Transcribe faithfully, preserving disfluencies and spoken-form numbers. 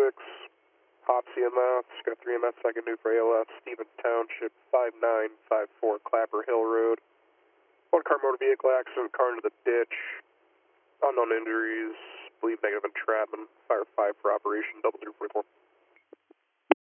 six, Hop C M S, got three M S second new for A L S, Stephen Township, five nine five four Clapper Hill Road. One car motor vehicle accident, car into the ditch, unknown injuries, believe negative entrapment, fire five for operation, double zero forty-four.